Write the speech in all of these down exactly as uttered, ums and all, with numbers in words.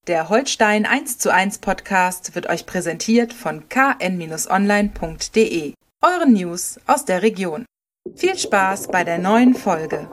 Der Holstein eins zu eins Podcast wird euch präsentiert von k n online punkt d e, euren News aus der Region. Viel Spaß bei der neuen Folge.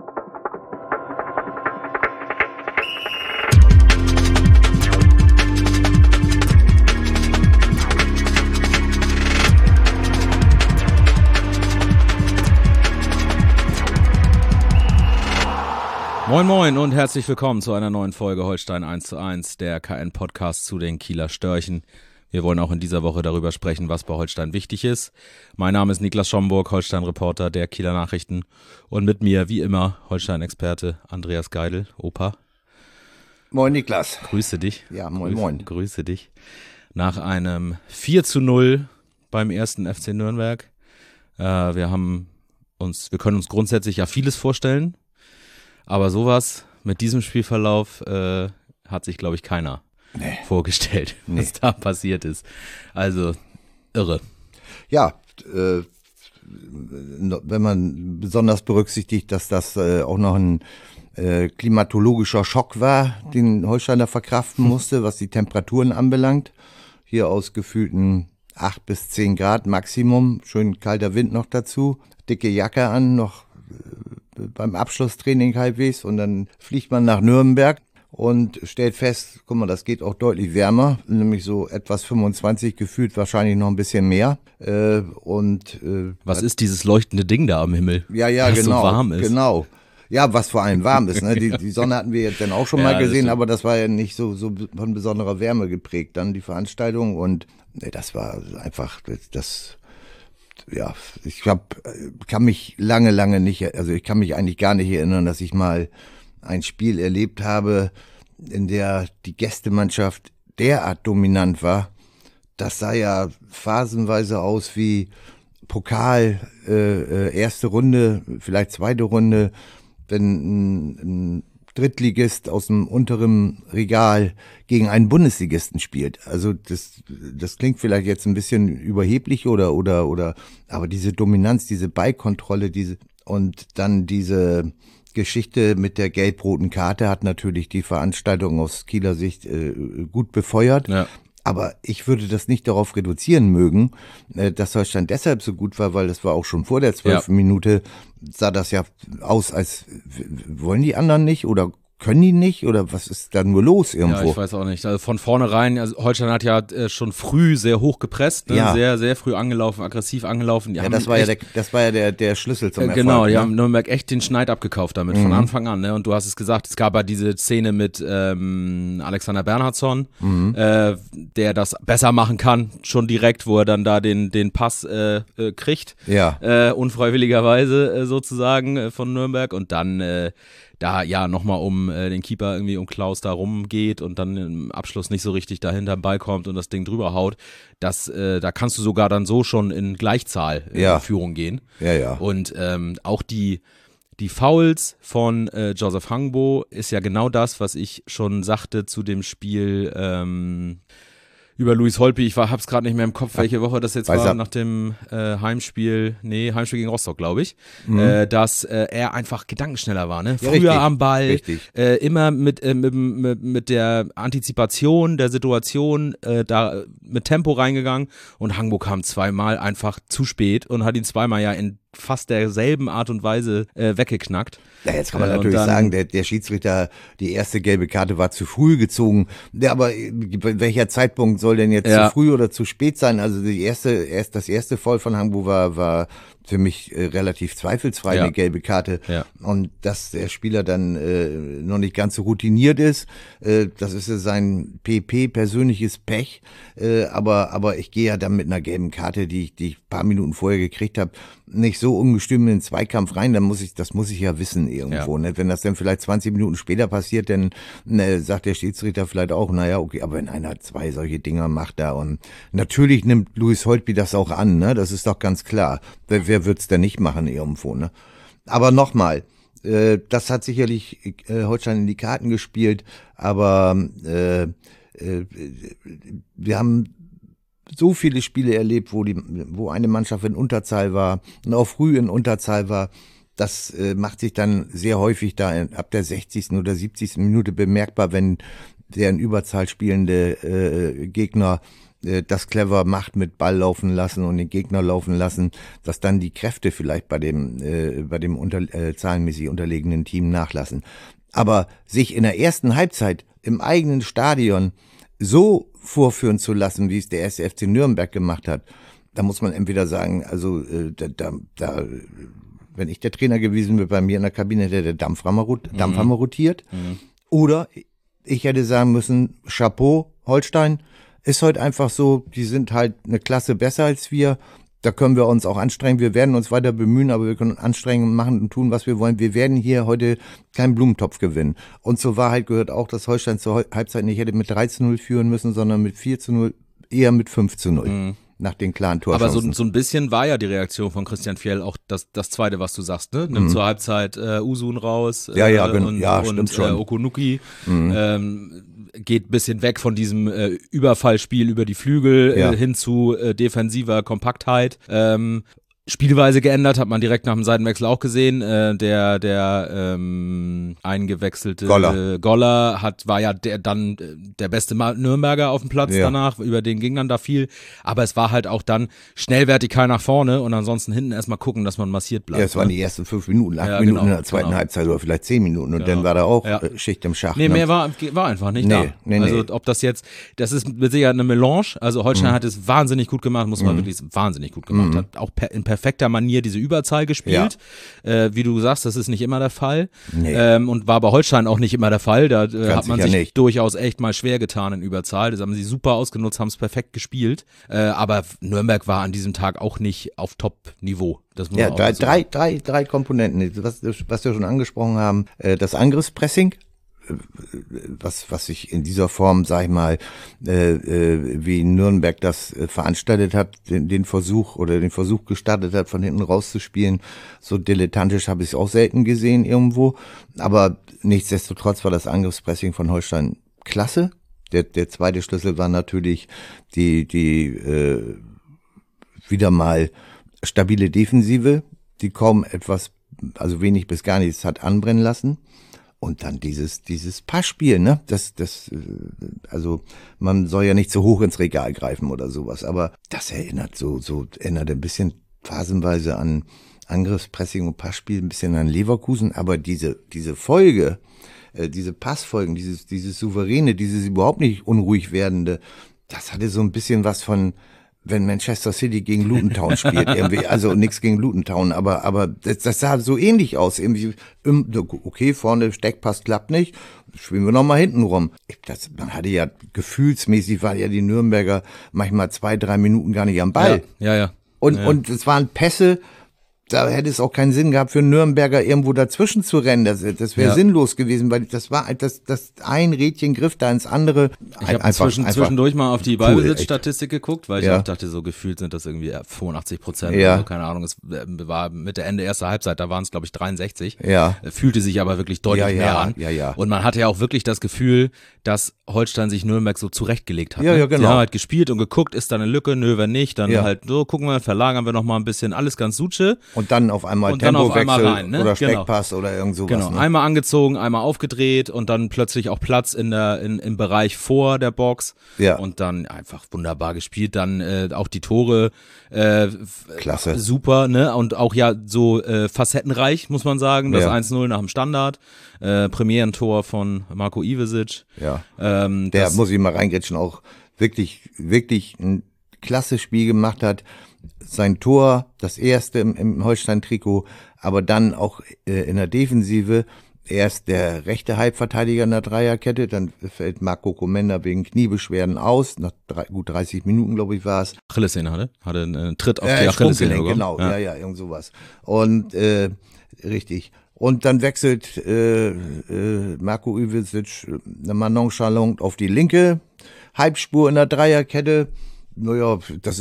Moin Moin und herzlich willkommen zu einer neuen Folge Holstein eins zu eins, der K N-Podcast zu den Kieler Störchen. Wir wollen auch in dieser Woche darüber sprechen, was bei Holstein wichtig ist. Mein Name ist Niklas Schomburg, Holstein-Reporter der Kieler Nachrichten. Und mit mir, wie immer, Holstein-Experte Andreas Geidel, Opa. Moin Niklas. Grüße dich. Ja, moin Grüße, moin. Grüße dich. Nach einem vier zu null beim ersten F C Nürnberg. Äh, wir haben uns, wir können uns grundsätzlich ja vieles vorstellen. Aber sowas mit diesem Spielverlauf äh, hat sich, glaube ich, keiner nee. vorgestellt, was nee. da passiert ist. Also irre. Ja, äh, wenn man besonders berücksichtigt, dass das äh, auch noch ein äh, klimatologischer Schock war, den Holsteiner verkraften musste, was die Temperaturen anbelangt. Hier aus gefühlten acht bis zehn Grad Maximum, schön kalter Wind noch dazu, dicke Jacke an, noch beim Abschlusstraining halbwegs, und dann fliegt man nach Nürnberg und stellt fest, guck mal, das geht auch deutlich wärmer, nämlich so etwas fünfundzwanzig, gefühlt wahrscheinlich noch ein bisschen mehr. Äh, und äh, Was ist dieses leuchtende Ding da am Himmel? Ja, ja, das genau. so warm ist. Genau. Ja, was vor allem warm ist. Ne? Die, die Sonne hatten wir jetzt dann auch schon ja, mal gesehen, das aber das war ja nicht so, so von besonderer Wärme geprägt. Dann die Veranstaltung, und ne, das war einfach das. Ja, ich hab, kann mich lange, lange nicht, also ich kann mich eigentlich gar nicht erinnern, dass ich mal ein Spiel erlebt habe, in der die Gästemannschaft derart dominant war. Das sah ja phasenweise aus wie Pokal, äh, erste Runde, vielleicht zweite Runde, wenn ein, ein Drittligist aus dem unteren Regal gegen einen Bundesligisten spielt. Also das, das klingt vielleicht jetzt ein bisschen überheblich oder, oder, oder, aber diese Dominanz, diese Ballkontrolle, diese, und dann diese Geschichte mit der gelb-roten Karte hat natürlich die Veranstaltung aus Kieler Sicht äh, gut befeuert. Ja. Aber ich würde das nicht darauf reduzieren mögen, dass Holstein deshalb so gut war, weil das war auch schon vor der zwölften Ja. Minute, sah das ja aus, als wollen die anderen nicht oder können die nicht oder was ist da nur los irgendwo? Ja, ich weiß auch nicht. Also von vornherein, also Holstein hat ja äh, schon früh sehr hoch gepresst, ne? ja. sehr, sehr früh angelaufen, aggressiv angelaufen. Die ja, haben das war echt, ja der, das war ja der, der Schlüssel zum äh, Erfolg. Genau, die ne? haben Nürnberg echt den Schneid abgekauft damit, mhm. von Anfang an. Ne? Und du hast es gesagt, es gab ja diese Szene mit ähm, Alexander Bernhardsson, mhm. äh, der das besser machen kann, schon direkt, wo er dann da den, den Pass äh, äh, kriegt, ja. äh, unfreiwilligerweise äh, sozusagen äh, von Nürnberg, und dann äh, da ja nochmal um äh, den Keeper irgendwie um Klaus da rumgeht und dann im Abschluss nicht so richtig dahinter am Ball kommt und das Ding drüber haut, das, äh, da kannst du sogar dann so schon in Gleichzahl äh, ja. in Führung gehen. Ja, ja. Und ähm, auch die, die Fouls von äh, Joseph Hangbo ist ja genau das, was ich schon sagte zu dem Spiel ähm, über Louis Holtby. Ich war, hab's gerade nicht mehr im Kopf, welche Woche das jetzt Weiß war, er. nach dem äh, Heimspiel, nee, Heimspiel gegen Rostock, glaube ich, mhm. äh, dass äh, er einfach gedankenschneller war, ne? Ja, Früher richtig, am Ball, richtig. Äh, immer mit, äh, mit, mit, mit der Antizipation der Situation äh, da mit Tempo reingegangen, und Hangbo kam zweimal einfach zu spät und hat ihn zweimal ja in fast derselben Art und Weise äh, weggeknackt. Ja, jetzt kann man äh, natürlich dann, sagen, der, der Schiedsrichter, die erste gelbe Karte war zu früh gezogen. Ja, aber welcher Zeitpunkt soll denn jetzt ja. zu früh oder zu spät sein? Also die erste, erst das erste Foul von Hangbo war, war für mich äh, relativ zweifelsfrei ja. eine gelbe Karte. Ja. Und dass der Spieler dann äh, noch nicht ganz so routiniert ist, äh, das ist ja sein P P, persönliches Pech. Äh, aber aber ich gehe ja dann mit einer gelben Karte, die ich, die ich ein paar Minuten vorher gekriegt habe, nicht so ungestüm in den Zweikampf rein. Dann muss ich, das muss ich ja wissen irgendwo. Ja. Ne? Wenn das dann vielleicht zwanzig Minuten später passiert, dann ne, sagt der Schiedsrichter vielleicht auch, naja, okay, aber wenn einer zwei solche Dinger macht da, und natürlich nimmt Louis Holtby das auch an, ne? Das ist doch ganz klar. Wer, wer wird's denn nicht machen irgendwo, ne? Aber nochmal, äh, das hat sicherlich äh, Holstein in die Karten gespielt, aber äh, äh, wir haben so viele Spiele erlebt, wo die, wo eine Mannschaft in Unterzahl war und auch früh in Unterzahl war. Das äh, macht sich dann sehr häufig da ab der sechzigsten oder siebzigsten Minute bemerkbar, wenn sehr in Überzahl spielende äh, Gegner äh, das clever macht, mit Ball laufen lassen und den Gegner laufen lassen, dass dann die Kräfte vielleicht bei dem äh, bei dem unter, äh, zahlenmäßig unterlegenen Team nachlassen. Aber sich in der ersten Halbzeit im eigenen Stadion so vorführen zu lassen, wie es der erste F C Nürnberg gemacht hat, da muss man entweder sagen, also äh, da, da, da, wenn ich der Trainer gewesen wäre, bei mir in der Kabine hätte der Dampfhammer, Mhm. Dampfhammer rotiert. Mhm. Oder ich hätte sagen müssen, Chapeau, Holstein, ist heute einfach so, die sind halt eine Klasse besser als wir. Da können wir uns auch anstrengen. Wir werden uns weiter bemühen, aber wir können uns anstrengen, machen und tun, was wir wollen. Wir werden hier heute keinen Blumentopf gewinnen. Und zur Wahrheit gehört auch, dass Holstein zur Halbzeit nicht hätte mit drei zu null führen müssen, sondern mit vier zu null, eher mit fünf zu null. Mhm. Nach den klaren Torchancen. Aber so, so ein bisschen war ja die Reaktion von Christian Fjell auch das, das Zweite, was du sagst, ne? Nimmt mhm. zur Halbzeit äh, Usun raus ja, ja, äh, genau. und, ja, und stimmt schon. Äh, Okunuki. Mhm. Ähm, geht ein bisschen weg von diesem äh, Überfallspiel über die Flügel ja. äh, hin zu äh, defensiver Kompaktheit. Ähm, Spielweise geändert, hat man direkt nach dem Seitenwechsel auch gesehen. Äh, der der ähm, eingewechselte Goller. Äh, Goller hat war ja der dann äh, der beste Nürnberger auf dem Platz ja. danach, über den ging dann da viel. Aber es war halt auch dann schnell vertikal nach vorne und ansonsten hinten erstmal gucken, dass man massiert bleibt. Ja, es waren die ersten fünf Minuten, acht ja, Minuten genau, in der zweiten genau. Halbzeit oder vielleicht zehn Minuten und genau. dann war da auch ja. äh, Schicht im Schacht. Nee, ne? mehr war, war einfach nicht nee, da. Nee, nee. Also ob das jetzt, das ist mit Sicherheit eine Melange. Also Holstein mhm. hat es wahnsinnig gut gemacht, muss man mhm. wirklich wahnsinnig gut gemacht. Mhm. Hat auch per, in perfekter Manier diese Überzahl gespielt. Ja. Äh, wie du sagst, das ist nicht immer der Fall. Nee. Ähm, und war bei Holstein auch nicht immer der Fall. Da äh, hat man sich nicht. durchaus echt mal schwer getan in Überzahl. Das haben sie super ausgenutzt, haben es perfekt gespielt. Äh, aber Nürnberg war an diesem Tag auch nicht auf Top-Niveau. Das muss ja, man auch drei, so drei, drei, drei Komponenten. Was, was wir schon angesprochen haben, das Angriffspressing, was was sich in dieser Form, sag ich mal, äh, äh, wie Nürnberg das äh, veranstaltet hat, den, den Versuch oder den Versuch gestartet hat, von hinten rauszuspielen. So dilettantisch habe ich es auch selten gesehen irgendwo. Aber nichtsdestotrotz war das Angriffspressing von Holstein klasse. Der, der zweite Schlüssel war natürlich die die äh, wieder mal stabile Defensive, die kaum etwas, also wenig bis gar nichts hat anbrennen lassen. Und dann dieses, dieses Passspiel, ne? Das, das, also, man soll ja nicht zu hoch ins Regal greifen oder sowas, aber das erinnert so, so, erinnert ein bisschen phasenweise an Angriffspressing und Passspiel, ein bisschen an Leverkusen, aber diese, diese Folge, äh, diese Passfolgen, dieses, dieses souveräne, dieses überhaupt nicht unruhig werdende, das hatte so ein bisschen was von, wenn Manchester City gegen Luton Town spielt, irgendwie, also nichts gegen Luton Town, aber aber das, das sah so ähnlich aus, irgendwie, okay, vorne Steckpass klappt nicht, spielen wir nochmal hinten rum. Das, man hatte ja, gefühlsmäßig war ja die Nürnberger manchmal zwei, drei Minuten gar nicht am Ball. Ja, ja. ja. Und, ja. und es waren Pässe, da hätte es auch keinen Sinn gehabt für einen Nürnberger irgendwo dazwischen zu rennen. Das, das wäre ja. sinnlos gewesen, weil das war das, das ein Rädchen griff da ins andere. Ich habe zwischen, zwischendurch mal auf die Ballbesitzstatistik geguckt, weil ich ja. auch dachte, so gefühlt sind das irgendwie fünfundachtzig Prozent ja. oder so, keine Ahnung. Es war Mitte, Ende erster Halbzeit, da waren es glaube ich dreiundsechzig. Ja. Fühlte sich aber wirklich deutlich ja, ja, mehr an. Ja, ja. Und man hatte ja auch wirklich das Gefühl, dass Holstein sich Nürnberg so zurechtgelegt hat. Ja, ne? ja, genau. Sie haben halt gespielt und geguckt, ist da eine Lücke, nö, wenn nicht, dann ja. halt so, gucken wir, verlagern wir noch mal ein bisschen, alles ganz sutsche. Und dann auf einmal und Tempowechsel rein, ne? oder Steckpass genau. oder irgend sowas. Genau, ne? einmal angezogen, einmal aufgedreht und dann plötzlich auch Platz in der in, im Bereich vor der Box. Ja. Und dann einfach wunderbar gespielt. Dann äh, auch die Tore äh, Klasse. Super, ne? Und auch ja so äh, facettenreich, muss man sagen. Das ja. eins null nach dem Standard. Äh, Premierentor von Marko Ivesic. Ja. Ähm, der, das, muss ich mal reingrätschen, auch wirklich, wirklich ein klasse Spiel gemacht hat. Sein Tor, das erste im, im Holstein-Trikot, aber dann auch äh, in der Defensive. Erst der rechte Halbverteidiger in der Dreierkette, dann fällt Marco Komenda wegen Kniebeschwerden aus. Nach drei, gut dreißig Minuten, glaube ich, war es. Achillessehne hatte, hatte einen Tritt auf äh, die Achillessehne. Genau, ja. ja, ja, irgend sowas. Und äh, richtig. Und dann wechselt äh, äh, Marko Ivesic äh, mal nonchalant auf die linke Halbspur in der Dreierkette. Naja, das ist ja auch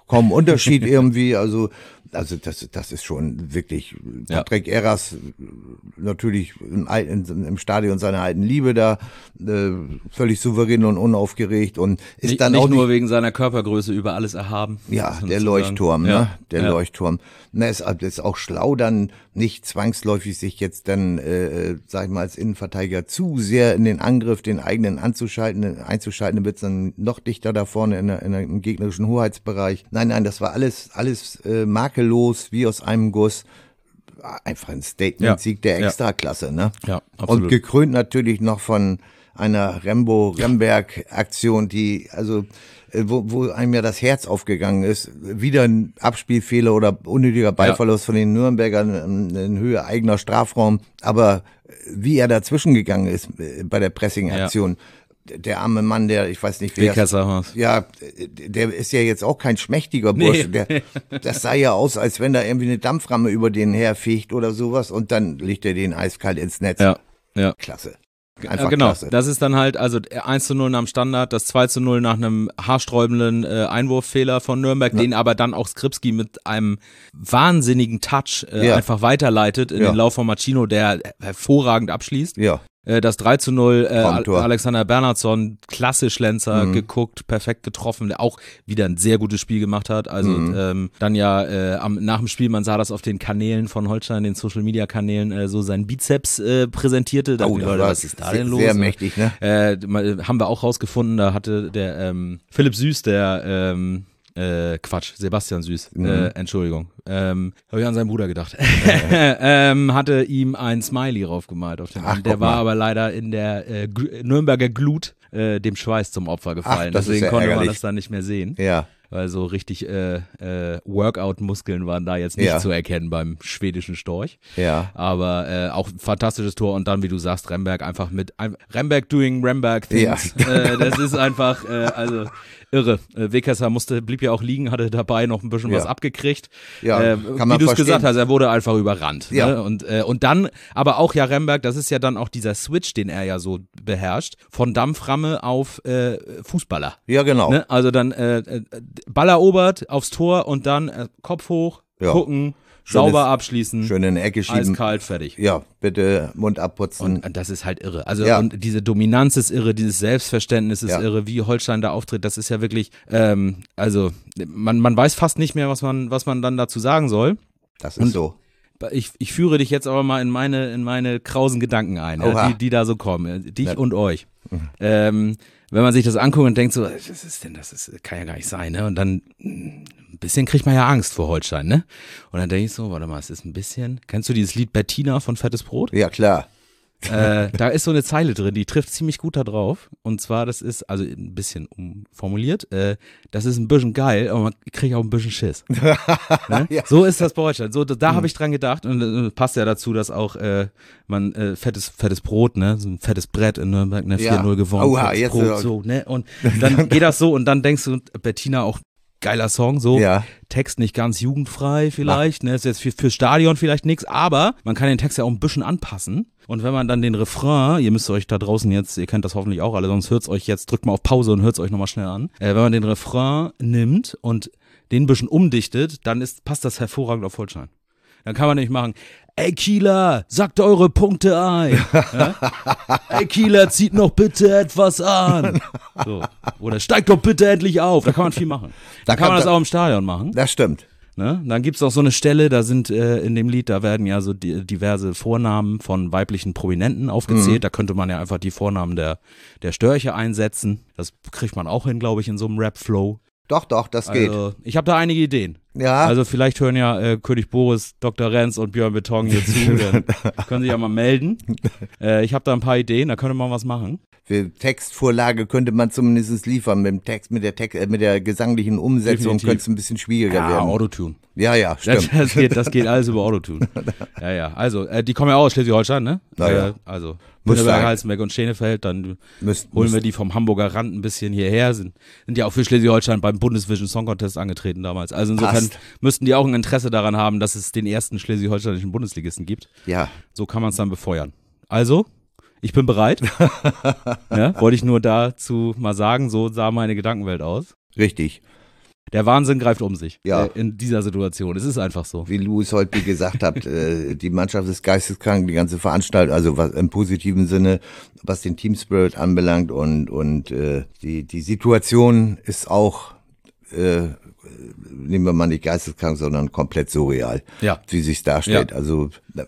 kaum Unterschied irgendwie. Also, also das, das ist schon wirklich Patrick ja. Erras natürlich im, im, im Stadion seiner alten Liebe da, äh, völlig souverän und unaufgeregt und ist nicht, dann nicht auch nur nicht, wegen seiner Körpergröße über alles erhaben. Ja, der Leuchtturm, ja. ne? Der ja. Leuchtturm. Na, es ist auch schlau, dann nicht zwangsläufig sich jetzt dann, äh, sag ich mal, als Innenverteidiger zu sehr in den Angriff, den eigenen anzuschalten, einzuschalten, dann wird's dann noch dichter da vorne in der, in der, im gegnerischen Hoheitsbereich. Nein, nein, das war alles, alles äh, makellos, wie aus einem Guss. Einfach ein Statement-Sieg ja. der Extraklasse, ne? Ja, absolut. Und gekrönt natürlich noch von einer Rembo-Remberg-Aktion, die, also, wo, wo einem ja das Herz aufgegangen ist. Wieder ein Abspielfehler oder unnötiger Ballverlust ja. von den Nürnbergern in Höhe eigener Strafraum. Aber wie er dazwischen gegangen ist bei der Pressing-Aktion, ja. der arme Mann, der, ich weiß nicht, wer ist, ja, der ist ja jetzt auch kein schmächtiger Bursche. Nee. Der, das sah ja aus, als wenn da irgendwie eine Dampframme über den herfegt oder sowas und dann legt er den eiskalt ins Netz. Ja, ja. Klasse. Einfach genau, klasse. Das ist dann halt, also eins zu null nach dem Standard, das zwei zu null nach einem haarsträubenden äh, Einwurffehler von Nürnberg, ja. den aber dann auch Skripski mit einem wahnsinnigen Touch äh, ja. einfach weiterleitet in ja. den Lauf von Machino, der hervorragend abschließt. Ja. Das drei zu null, äh, Alexander Bernhardsson, klasse Schlenzer, mhm. geguckt, perfekt getroffen, der auch wieder ein sehr gutes Spiel gemacht hat. Also mhm. ähm, dann ja äh, am, nach dem Spiel, man sah das auf den Kanälen von Holstein, den Social-Media-Kanälen, äh, so sein Bizeps äh, präsentierte. Da oh, Leute, was ist da sehr, denn los? Sehr mächtig, ne? Äh, haben wir auch rausgefunden, da hatte der ähm, Philipp Süß, der ähm, Äh, Quatsch, Sebastian Süß, mhm. äh, Entschuldigung, ähm, habe ich an seinen Bruder gedacht, ähm, hatte ihm ein Smiley raufgemalt auf den Ach, Arm. Der war aber leider in der äh, Nürnberger Glut äh, dem Schweiß zum Opfer gefallen, Ach, deswegen ja konnte ärgerlich. man das dann nicht mehr sehen. Ja. Weil so richtig äh, äh, Workout-Muskeln waren da jetzt nicht ja. zu erkennen beim schwedischen Storch. Ja. Aber äh, auch ein fantastisches Tor und dann, wie du sagst, Remberg einfach mit ein, Remberg doing Remberg things. Ja. Äh, das ist einfach, äh, also irre. Äh, Wekesser musste, blieb ja auch liegen, hatte dabei noch ein bisschen ja. was abgekriegt. Ja, äh, kann man wie du es verstehen. gesagt hast, er wurde einfach überrannt. Ja. Ne? Und, äh, und dann, aber auch ja Remberg, das ist ja dann auch dieser Switch, den er ja so beherrscht, von Dampframme auf äh, Fußballer. Ja, genau. Ne? Also dann äh, Ball erobert, aufs Tor und dann äh, Kopf hoch, ja. gucken, Schönes, sauber abschließen, schön in die Ecke schieben. Eiskalt, fertig. Ja, bitte Mund abputzen. Und, und das ist halt irre. Also ja. und diese Dominanz ist irre, dieses Selbstverständnis ist ja. irre, wie Holstein da auftritt, das ist ja wirklich, ähm, also man, man weiß fast nicht mehr, was man, was man dann dazu sagen soll. Das ist und so. Ich, ich führe dich jetzt aber mal in meine, in meine krausen Gedanken ein, ja, die, die da so kommen, dich ja. und euch. Mhm. Ähm, wenn man sich das anguckt und denkt so, was ist denn das? Das kann ja gar nicht sein, ne? Und dann ein bisschen kriegt man ja Angst vor Holstein, ne? Und dann denke ich so, warte mal, es ist ein bisschen. Kennst du dieses Lied Bettina von Fettes Brot? Ja, klar. äh, da ist so eine Zeile drin, die trifft ziemlich gut da drauf. Und zwar, das ist, also ein bisschen umformuliert, äh, das ist ein bisschen geil, aber man kriegt auch ein bisschen Schiss. Ne? Ja. So ist das bei Deutschland. So, da, da mhm. habe ich dran gedacht und äh, passt ja dazu, dass auch äh, man äh, fettes, fettes Brot, ne, so ein fettes Brett in Nürnberg, ne, vier null ja. gewonnen. Oha, jetzt Brot, so, ne? Und dann geht das so und dann denkst du, Bettina auch geiler Song, so ja. Text nicht ganz jugendfrei vielleicht, Ach. ne, ist jetzt für, für Stadion vielleicht nichts, aber man kann den Text ja auch ein bisschen anpassen und wenn man dann den Refrain, ihr müsst euch da draußen jetzt, ihr kennt das hoffentlich auch alle, sonst hört's euch jetzt, drückt mal auf Pause und hört's euch nochmal schnell an, äh, wenn man den Refrain nimmt und den ein bisschen umdichtet, dann ist, passt das hervorragend auf Holstein. Dann kann man nicht machen, ey Kieler, sagt eure Punkte ein. Ja? Ey Kieler, zieht noch bitte etwas an. So. Oder steigt doch bitte endlich auf. Da kann man viel machen. Da, da kann man das auch im Stadion machen. Das stimmt. Ne? Dann gibt's auch so eine Stelle, da sind äh, in dem Lied, da werden ja so die, diverse Vornamen von weiblichen Prominenten aufgezählt. Mhm. Da könnte man ja einfach die Vornamen der, der Störche einsetzen. Das kriegt man auch hin, glaube ich, in so einem Rap-Flow. Doch, doch, das geht. Also, ich habe da einige Ideen. Ja. Also vielleicht hören ja äh, König Boris, Doktor Renz und Björn Beton hier zu. Dann können sich ja mal melden. Äh, ich habe da ein paar Ideen, da könnte man was machen. Für Textvorlage könnte man zumindest liefern. Mit dem Text, mit der Text, äh, mit der gesanglichen Umsetzung könnte es ein bisschen schwieriger ja, werden. Autotune. Ja, ja, stimmt. Das, das, geht, das geht alles über Autotune. Ja, ja. Also, äh, die kommen ja auch aus Schleswig-Holstein, ne? Naja. Äh, also, Mütterberg, Halstenberg und Schenefeld, dann müsst, holen müsst. wir die vom Hamburger Rand ein bisschen hierher. Sind, sind ja auch für Schleswig-Holstein beim Bundesvision Song Contest angetreten damals. Also insofern Passt. müssten die auch ein Interesse daran haben, dass es den ersten schleswig-holsteinischen Bundesligisten gibt. Ja. So kann man es dann befeuern. Also, ich bin bereit. Ja, wollte ich nur dazu mal sagen, so sah meine Gedankenwelt aus. Richtig. der Wahnsinn greift um sich Ja. äh, in dieser Situation. Es ist einfach so. Wie Louis Holtby gesagt hat, äh, die Mannschaft ist geisteskrank, die ganze Veranstaltung, also was im positiven Sinne, was den Team Spirit anbelangt und und äh, die die Situation ist auch äh, nehmen wir mal nicht geisteskrank, sondern komplett surreal, Ja. wie sich's darstellt. Ja. Also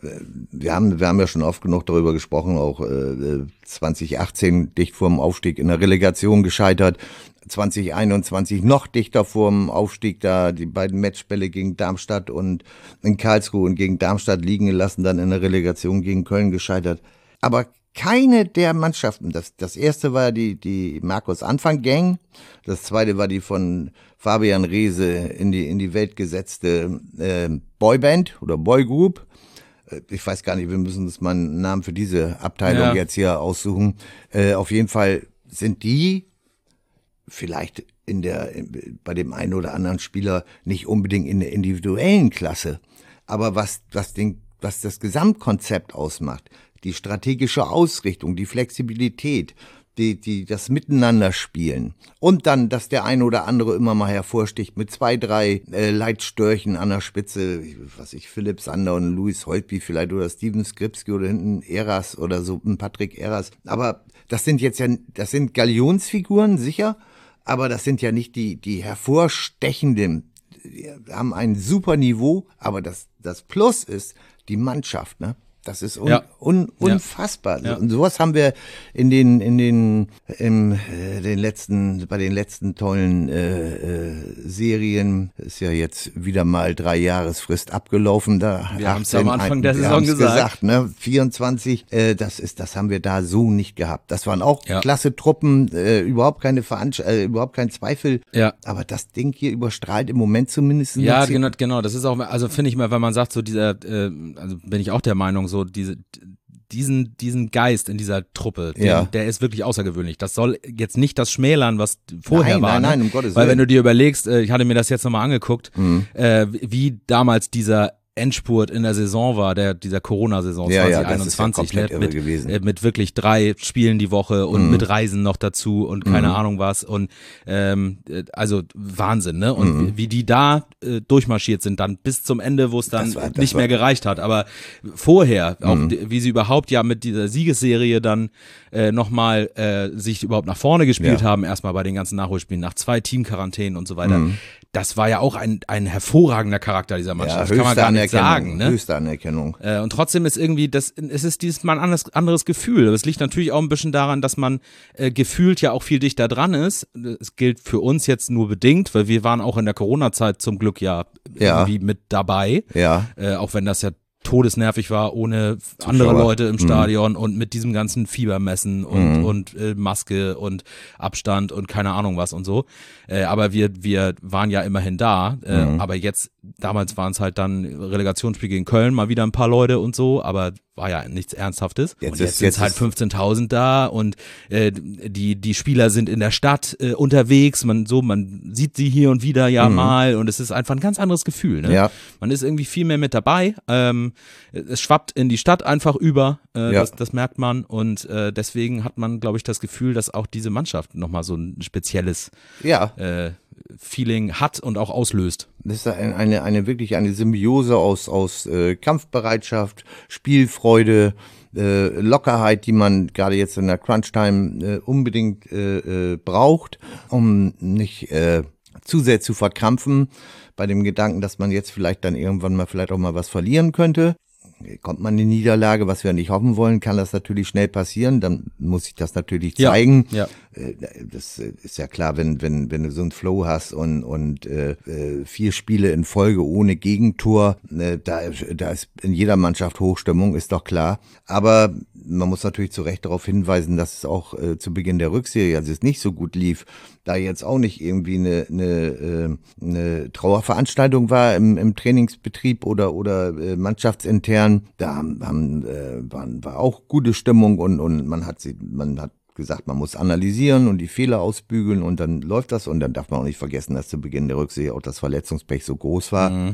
wir haben wir haben ja schon oft genug darüber gesprochen, auch äh, zwanzig achtzehn dicht vorm Aufstieg in der Relegation gescheitert, zwanzig einundzwanzig noch dichter vorm Aufstieg, da die beiden Matchbälle gegen Darmstadt und in Karlsruhe und gegen Darmstadt liegen gelassen, dann in der Relegation gegen Köln gescheitert. Aber keine der Mannschaften, das, das erste war die, die Markus Anfang Gang, das zweite war die von Fabian Reese in die, in die Welt gesetzte äh, Boyband oder Boygroup. Äh, ich weiß gar nicht, wir müssen uns mal einen Namen für diese Abteilung Ja. jetzt hier aussuchen. Äh, auf jeden Fall sind die vielleicht in der, bei dem einen oder anderen Spieler nicht unbedingt in der individuellen Klasse, aber was, was den, was das Gesamtkonzept ausmacht, die strategische Ausrichtung, die Flexibilität, die, die, das Miteinanderspielen und dann, dass der eine oder andere immer mal hervorsticht mit zwei, drei äh, Leitstörchen an der Spitze, was ich, Philipp Sander und Louis Holtby vielleicht oder Steven Skripski oder hinten Eras oder so, ein Patrick Eras, aber das sind jetzt ja, das sind Galionsfiguren, sicher, aber das sind ja nicht die, die hervorstechenden, wir haben ein super Niveau, aber das, das Plus ist die Mannschaft, ne? Das ist un, Ja. un, Ja. unfassbar. Ja. Und sowas haben wir in den, in den, im, äh, den letzten, bei den letzten tollen äh, äh, Serien ist ja jetzt wieder mal drei Jahresfrist abgelaufen. Da Wir haben's ja am Anfang der wir Saison haben's gesagt. gesagt, ne? vierundzwanzig, äh, das ist, das haben wir da so nicht gehabt. Das waren auch Ja. klasse Truppen, äh, überhaupt keine Veranst äh, überhaupt kein Zweifel. Ja. Aber das Ding hier überstrahlt im Moment zumindest. Ja, eine genau, genau. Das ist auch, also finde ich mal, wenn man sagt, so dieser, äh, also bin ich auch der Meinung, so diese, diesen, diesen Geist in dieser Truppe, den, Ja. der ist wirklich außergewöhnlich. Das soll jetzt nicht das schmälern, was vorher Nein, war. nein, ne? nein, um Gottes Weil Willen. wenn du dir überlegst, äh, ich hatte mir das jetzt nochmal angeguckt, Mhm. äh, wie damals dieser Endspurt in der Saison war, der dieser Corona-Saison Ja, ja, zwanzig das ist ja einundzwanzig, komplett ne, irre mit, gewesen. äh, mit wirklich drei Spielen die Woche und Mhm. mit Reisen noch dazu und keine Mhm. Ahnung was und ähm, äh, also Wahnsinn, ne? Und Mhm. wie, wie die da äh, durchmarschiert sind, dann bis zum Ende, wo es dann Das war- das nicht war- mehr gereicht hat, aber vorher, auch Mhm. die, wie sie überhaupt ja mit dieser Siegesserie dann äh, nochmal äh, sich überhaupt nach vorne gespielt Ja. haben, erstmal bei den ganzen Nachholspielen, nach zwei Teamquarantänen und so weiter. Mhm. Das war ja auch ein, ein hervorragender Charakter dieser Mannschaft, kann man gar nicht sagen, ne? Höchste Anerkennung. Äh, und trotzdem ist irgendwie das, es ist dieses mal ein anderes, anderes Gefühl. Es liegt natürlich auch ein bisschen daran, dass man äh, gefühlt ja auch viel dichter dran ist. Es gilt für uns jetzt nur bedingt, weil wir waren auch in der Corona-Zeit zum Glück ja, Ja. irgendwie mit dabei. Ja. Äh, auch wenn das ja todesnervig war, ohne andere Leute im Stadion und mit diesem ganzen Fiebermessen und, Mhm. und äh, Maske und Abstand und keine Ahnung was und so. Äh, aber wir, wir waren ja immerhin da. Äh, Mhm. Aber jetzt, damals waren es halt dann Relegationsspiel gegen Köln, mal wieder ein paar Leute und so, aber war ja nichts Ernsthaftes. Jetzt und ist- jetzt sind jetzt halt ist- fünfzehntausend da und äh, die, die Spieler sind in der Stadt äh, unterwegs. Man so, man sieht sie hier und wieder ja mal und es ist einfach ein ganz anderes Gefühl. Ne? Ja. Man ist irgendwie viel mehr mit dabei. Ähm, es schwappt in die Stadt einfach über. Äh, Ja. das, das merkt man. Und äh, deswegen hat man, glaube ich, das Gefühl, dass auch diese Mannschaft nochmal so ein spezielles Ja. äh, Feeling hat und auch auslöst. Das ist eine, eine, eine wirklich eine Symbiose aus, aus äh, Kampfbereitschaft, Spielfreude, äh, Lockerheit, die man gerade jetzt in der Crunch-Time äh, unbedingt äh, äh, braucht, um nicht äh, zu sehr zu verkrampfen bei dem Gedanken, dass man jetzt vielleicht dann irgendwann mal vielleicht auch mal was verlieren könnte. Kommt man in die Niederlage, was wir nicht hoffen wollen, kann das natürlich schnell passieren, dann muss sich das natürlich Ja, zeigen. ja. Äh, Das ist ja klar, wenn wenn wenn du so einen Flow hast und und äh, äh, vier Spiele in Folge ohne Gegentor, äh, da da ist in jeder Mannschaft Hochstimmung, ist doch klar. Aber man muss natürlich zu Recht darauf hinweisen, dass es auch äh, zu Beginn der Rückserie, als es nicht so gut lief, da jetzt auch nicht irgendwie eine eine, äh, eine Trauerveranstaltung war im, im Trainingsbetrieb oder oder äh, mannschaftsintern. Da haben, haben äh, waren, war auch gute Stimmung und und man hat sie man hat gesagt, man muss analysieren und die Fehler ausbügeln und dann läuft das und dann darf man auch nicht vergessen, dass zu Beginn der Rückserie auch das Verletzungspech so groß war. Mhm.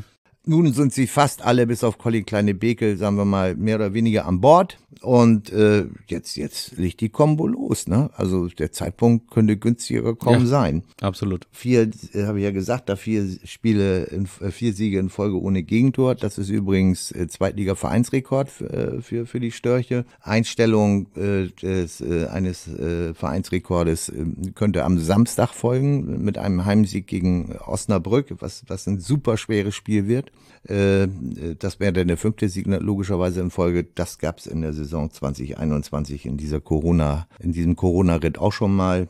nun sind sie fast alle, bis auf Colin Kleine-Bekel, sagen wir mal, mehr oder weniger an Bord. Und äh, jetzt, jetzt liegt die Kombo los, ne? Also der Zeitpunkt könnte günstiger kaum ja, sein. Absolut. Vier, äh, habe ich ja gesagt, da vier Spiele, in, äh, vier Siege in Folge ohne Gegentor. Das ist übrigens äh, Zweitliga-Vereinsrekord für, äh, für, für die Störche. Einstellung äh, des, äh, eines äh, Vereinsrekordes äh, könnte am Samstag folgen mit einem Heimsieg gegen Osnabrück, was, was ein super schweres Spiel wird. Äh, das wäre dann der fünfte Sieg logischerweise in Folge. Das gab es in der Saison zwanzig einundzwanzig in dieser Corona, in diesem Corona-Ritt auch schon mal.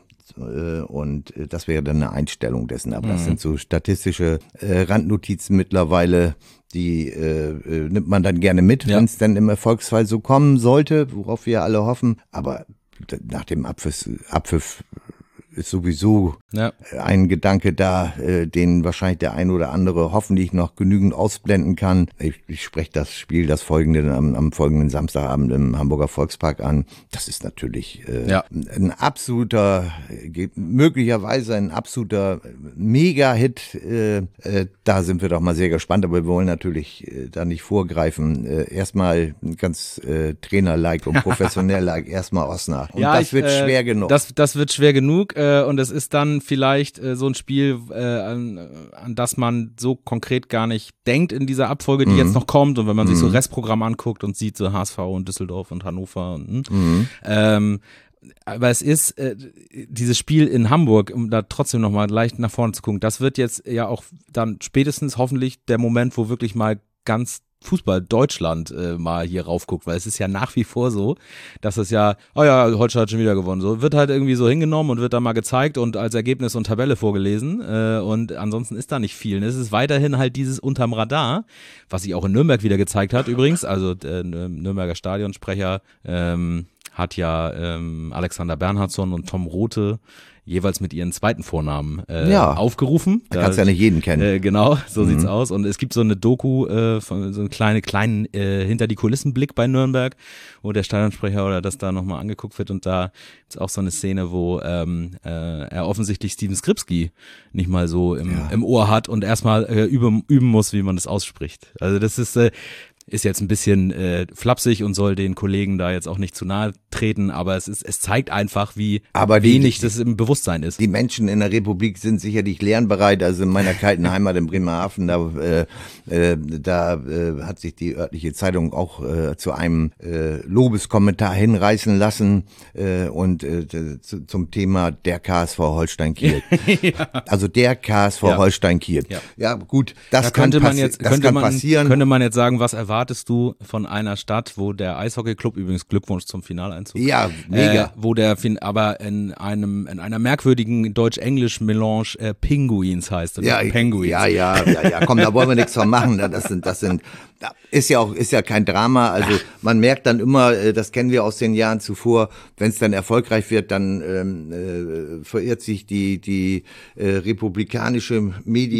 Und das wäre dann eine Einstellung dessen. Aber mhm. das sind so statistische äh, Randnotizen mittlerweile, die äh, nimmt man dann gerne mit, ja. wenn es dann im Erfolgsfall so kommen sollte, worauf wir alle hoffen. Aber nach dem Abpfiff, Abpfiff ist sowieso ja. ein Gedanke da, äh, den wahrscheinlich der ein oder andere hoffentlich noch genügend ausblenden kann. Ich, ich spreche das Spiel, das folgende am, am folgenden Samstagabend im Hamburger Volkspark an. Das ist natürlich äh, ja. ein absoluter, möglicherweise ein absoluter Mega-Hit. Äh, äh, da sind wir doch mal sehr gespannt, aber wir wollen natürlich äh, da nicht vorgreifen. Äh, erstmal ganz äh, Trainer-like und professionell-like, erstmal Osnabrück. Und ja, das ich, wird äh, schwer genug. Das, das wird schwer genug. Und es ist dann vielleicht äh, so ein Spiel, äh, an, an das man so konkret gar nicht denkt in dieser Abfolge, die mhm. jetzt noch kommt. Und wenn man mhm. sich so Restprogramm anguckt und sieht so H S V und Düsseldorf und Hannover und mhm. ähm, aber es ist äh, dieses Spiel in Hamburg, um da trotzdem nochmal leicht nach vorne zu gucken, das wird jetzt ja auch dann spätestens hoffentlich der Moment, wo wirklich mal ganz Fußball Deutschland äh, mal hier raufguckt, weil es ist ja nach wie vor so, dass es ja, oh ja, Holstein hat schon wieder gewonnen, so wird halt irgendwie so hingenommen und wird da mal gezeigt und als Ergebnis und Tabelle vorgelesen äh, und ansonsten ist da nicht viel. Es ist weiterhin halt dieses unterm Radar, was sich auch in Nürnberg wieder gezeigt hat übrigens, also der Nürnberger Stadionsprecher ähm, hat ja ähm, Alexander Bernhardsson und Tom Rothe jeweils mit ihren zweiten Vornamen äh, ja. aufgerufen. Da kannst ja nicht jeden kennen. Äh, genau, so mhm. sieht's aus. Und es gibt so eine Doku, äh, von, so einen kleine, kleinen äh, hinter die Kulissen Blick bei Nürnberg, wo der Stadionsprecher oder das da nochmal angeguckt wird. Und da ist auch so eine Szene, wo ähm, äh, er offensichtlich Steven Skripski nicht mal so im, ja. im Ohr hat und erstmal äh, üben, üben muss, wie man das ausspricht. Also das ist äh, ist jetzt ein bisschen äh, flapsig und soll den Kollegen da jetzt auch nicht zu nahe treten, aber es ist, es zeigt einfach, wie aber die, wenig das im Bewusstsein ist. Die Menschen in der Republik sind sicherlich lernbereit, also in meiner kalten Heimat in Bremerhaven, da, äh, äh, da äh, hat sich die örtliche Zeitung auch äh, zu einem äh, Lobeskommentar hinreißen lassen äh, und äh, zu, zum Thema der K S V Holstein Kiel. ja. Also der K S V ja. Holstein Kiel. Ja. ja, gut, das, da kann, könnte man passi- jetzt, das könnte kann man, passieren. Könnte man jetzt sagen, was erwartet erwartest du von einer Stadt, wo der Eishockeyclub, übrigens Glückwunsch zum Finaleinzug, ja, mega, äh, wo der aber in einem in einer merkwürdigen Deutsch-Englisch-Melange äh, Pinguins heißt oder ja, Penguins. Ja, ja, ja, ja, komm, da wollen wir nichts von machen. Das sind, das sind, ist ja auch, ist ja kein Drama. Also man merkt dann immer, das kennen wir aus den Jahren zuvor, wenn es dann erfolgreich wird, dann ähm, äh, verirrt sich die die äh, republikanische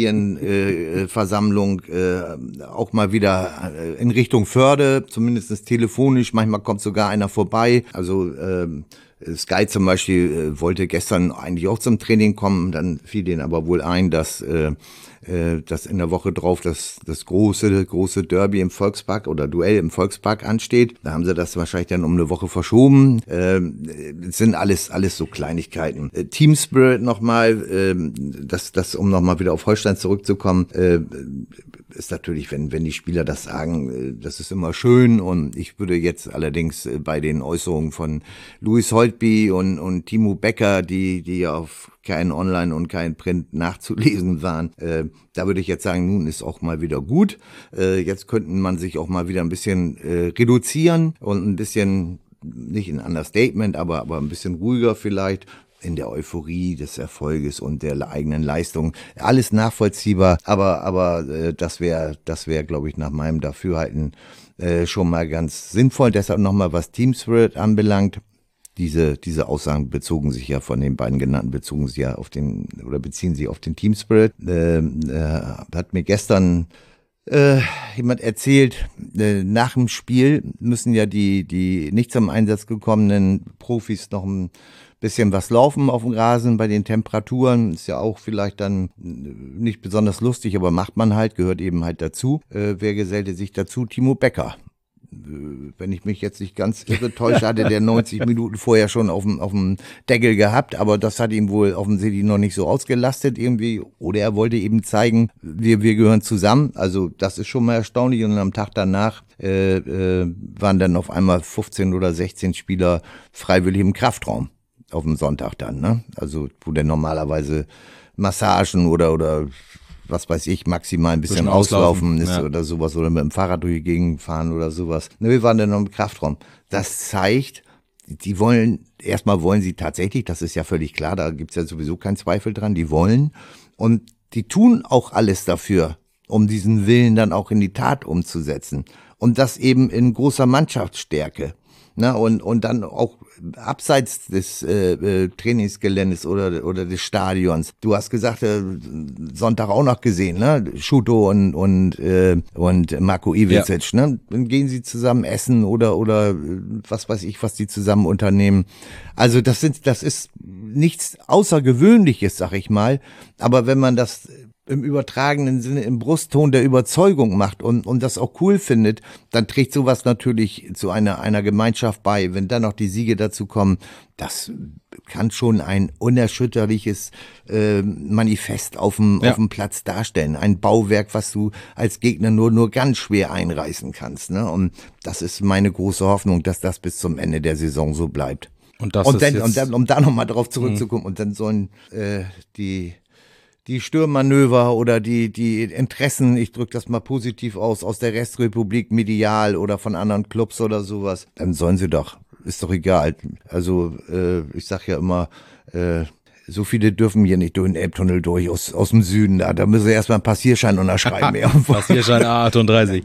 Medienversammlung äh, äh, auch mal wieder in Richtung Förde, zumindest telefonisch. Manchmal kommt sogar einer vorbei. Also ähm, Sky zum Beispiel äh, wollte gestern eigentlich auch zum Training kommen, dann fiel denen aber wohl ein, dass äh, äh, dass in der Woche drauf das das große große Derby im Volkspark oder Duell im Volkspark ansteht. Da haben sie das wahrscheinlich dann um eine Woche verschoben. Äh, das sind alles alles so Kleinigkeiten. Äh, Team Spirit nochmal, äh, das das um nochmal wieder auf Holstein zurückzukommen, äh, ist natürlich, wenn wenn die Spieler das sagen, das ist immer schön, und ich würde jetzt allerdings bei den Äußerungen von Louis Holtby und und Timo Becker, die die auf kein Online und kein Print nachzulesen waren, äh, da würde ich jetzt sagen, nun ist auch mal wieder gut. Äh, jetzt könnten man sich auch mal wieder ein bisschen äh, reduzieren und ein bisschen, nicht ein Understatement, aber aber ein bisschen ruhiger vielleicht, in der Euphorie des Erfolges und der eigenen Leistung. Alles nachvollziehbar, aber aber äh, das wäre, das wäre, glaube ich, nach meinem Dafürhalten äh, schon mal ganz sinnvoll. Deshalb nochmal, was Team Spirit anbelangt. Diese diese Aussagen bezogen sich ja von den beiden genannten, bezogen sich ja auf den, oder beziehen sich auf den Team Spirit. Äh, äh, hat mir gestern Äh, jemand erzählt, äh, nach dem Spiel müssen ja die die nicht zum Einsatz gekommenen Profis noch ein bisschen was laufen auf dem Rasen bei den Temperaturen. Ist ja auch vielleicht dann nicht besonders lustig, aber macht man halt, gehört eben halt dazu. Äh, wer gesellte sich dazu? Timo Becker. Wenn ich mich jetzt nicht ganz irre täusche, hatte der neunzig Minuten vorher schon auf dem, auf dem Deckel gehabt, aber das hat ihn wohl offensichtlich noch nicht so ausgelastet irgendwie, oder er wollte eben zeigen, wir, wir gehören zusammen, also das ist schon mal erstaunlich, und am Tag danach äh, äh, waren dann auf einmal fünfzehn oder sechzehn Spieler freiwillig im Kraftraum auf dem Sonntag dann, ne? Also wo denn normalerweise Massagen oder oder was weiß ich, maximal ein bisschen, bisschen auslaufen, auslaufen ist, ja, oder sowas, oder mit dem Fahrrad durch die Gegend fahren oder sowas. Ne, wir waren dann noch im Kraftraum. Das zeigt, die wollen, erstmal wollen sie tatsächlich, das ist ja völlig klar, da gibt's ja sowieso keinen Zweifel dran, die wollen und die tun auch alles dafür, um diesen Willen dann auch in die Tat umzusetzen. Und das eben in großer Mannschaftsstärke. Na, und, und dann auch abseits des äh, äh, Trainingsgeländes oder, oder des Stadions. Du hast gesagt, äh, Sonntag auch noch gesehen, ne? Schuto und, und, äh, und Marco Ivicic, ja, ne? Dann gehen sie zusammen essen oder, oder was weiß ich, was die zusammen unternehmen. Also das sind, das ist nichts Außergewöhnliches, sag ich mal. Aber wenn man das im übertragenen Sinne, im Brustton der Überzeugung macht und, und das auch cool findet, dann trägt sowas natürlich zu einer, einer Gemeinschaft bei. Wenn dann noch die Siege dazu kommen, das kann schon ein unerschütterliches äh, Manifest auf dem, ja, auf dem Platz darstellen. Ein Bauwerk, was du als Gegner nur, nur ganz schwer einreißen kannst, ne? Und das ist meine große Hoffnung, dass das bis zum Ende der Saison so bleibt. Und das und ist dann, jetzt, und dann, um da nochmal drauf zurückzukommen, mhm, und dann sollen äh, die die Stürmmanöver oder die die Interessen, ich drücke das mal positiv aus, aus der Restrepublik medial oder von anderen Clubs oder sowas, dann sollen sie doch, ist doch egal. Also äh, ich sag ja immer, äh, so viele dürfen hier nicht durch den Elbtunnel durch aus, aus dem Süden. Da, da müssen sie erstmal einen Passierschein unterschreiben. Passierschein A achtunddreißig.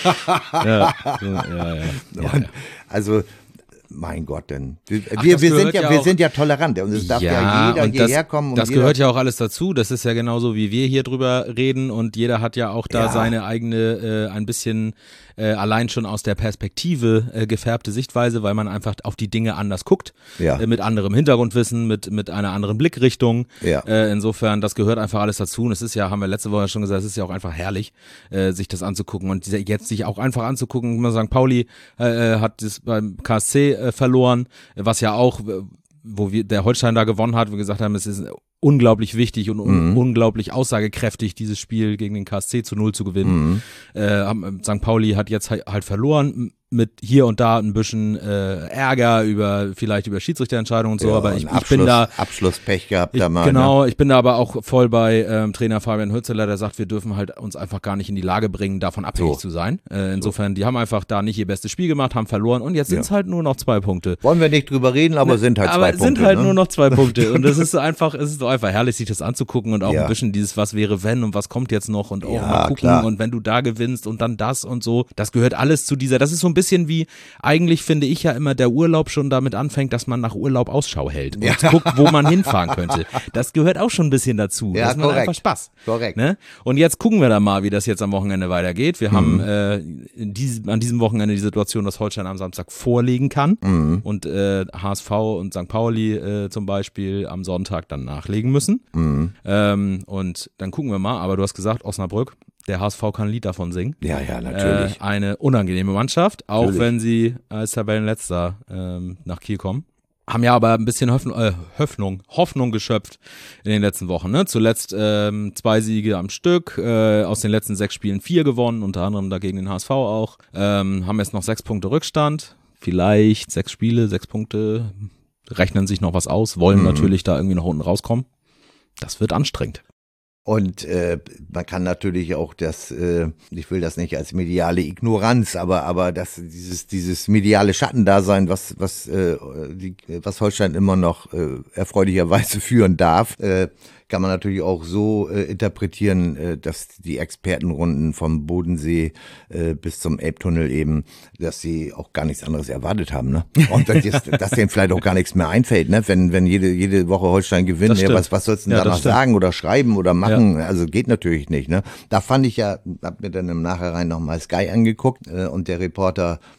ja, ja, ja, ja, und, also mein Gott, denn wir, Ach, wir, wir sind ja, ja wir sind ja tolerant und es darf ja, ja jeder hierher kommen. Das jeder gehört ja auch alles dazu. Das ist ja genauso, wie wir hier drüber reden, und jeder hat ja auch da ja. seine eigene, äh, ein bisschen äh, allein schon aus der Perspektive äh, gefärbte Sichtweise, weil man einfach auf die Dinge anders guckt, ja. äh, mit anderem Hintergrundwissen, mit mit einer anderen Blickrichtung. Ja. Äh, insofern, das gehört einfach alles dazu. Und es ist ja, haben wir letzte Woche schon gesagt, es ist ja auch einfach herrlich, äh, sich das anzugucken und jetzt sich auch einfach anzugucken. Sankt Pauli äh, hat das beim K S C äh, verloren, was ja auch, wo wir der Holstein da gewonnen hat, wir gesagt haben, es ist unglaublich wichtig und un- mhm. unglaublich aussagekräftig, dieses Spiel gegen den K S C zu null zu gewinnen. Mhm. Äh, Sankt Pauli hat jetzt halt, halt verloren, mit hier und da ein bisschen äh, Ärger über vielleicht über Schiedsrichterentscheidungen und so, ja, aber ich, ich bin da Abschlusspech gehabt ich, da mal. Genau, ne? ich bin da aber auch voll bei ähm, Trainer Fabian Hürzeler, der sagt, wir dürfen halt uns einfach gar nicht in die Lage bringen, davon abhängig so. zu sein. Äh, insofern, die haben einfach da nicht ihr bestes Spiel gemacht, haben verloren und jetzt sind es ja. halt nur noch zwei Punkte. Wollen wir nicht drüber reden, aber ne, sind halt aber zwei Punkte. Aber sind halt ne? nur noch zwei Punkte und das ist einfach, es ist doch einfach herrlich, sich das anzugucken und auch ja. ein bisschen dieses, was wäre wenn und was kommt jetzt noch und auch ja, mal gucken klar. und wenn du da gewinnst und dann das und so, das gehört alles zu dieser, das ist so ein bisschen wie, eigentlich finde ich ja immer, der Urlaub schon damit anfängt, dass man nach Urlaub Ausschau hält und ja. guckt, wo man hinfahren könnte. Das gehört auch schon ein bisschen dazu. Ja, das macht einfach Spaß. Korrekt. Ne? Und jetzt gucken wir da mal, wie das jetzt am Wochenende weitergeht. Wir mhm. haben äh, in diesem, an diesem Wochenende die Situation, dass Holstein am Samstag vorlegen kann mhm. und äh, H S V und Sankt Pauli äh, zum Beispiel am Sonntag dann nachlegen müssen. Mhm. Ähm, und dann gucken wir mal, aber du hast gesagt, Osnabrück, der H S V kann ein Lied davon singen. Ja, ja, natürlich. Äh, eine unangenehme Mannschaft, auch natürlich. wenn sie als Tabellenletzter ähm, nach Kiel kommen. Haben ja aber ein bisschen Hoffnung, äh, Hoffnung, Hoffnung geschöpft in den letzten Wochen. Ne? Zuletzt ähm, zwei Siege am Stück, äh, aus den letzten sechs Spielen vier gewonnen, unter anderem dagegen den H S V auch. Ähm, haben jetzt noch sechs Punkte Rückstand, vielleicht sechs Spiele, sechs Punkte, rechnen sich noch was aus, wollen mhm. natürlich da irgendwie noch unten rauskommen. Das wird anstrengend. Und äh, man kann natürlich auch das, äh, ich will das nicht als mediale Ignoranz, aber aber das dieses dieses mediale Schattendasein, was was äh, die, was Holstein immer noch äh, erfreulicherweise führen darf, äh, kann man natürlich auch so äh, interpretieren, äh, dass die Expertenrunden vom Bodensee äh, bis zum Elbtunnel eben, dass sie auch gar nichts anderes erwartet haben, ne? Und dass, dass denen vielleicht auch gar nichts mehr einfällt, ne? Wenn wenn jede jede Woche Holstein gewinnt, ja, was was sollst du denn ja, da noch sagen oder schreiben oder machen? Ja. Also geht natürlich nicht, ne? Da fand ich ja, hab mir dann im Nachhinein nochmal Sky angeguckt äh, und der Reporter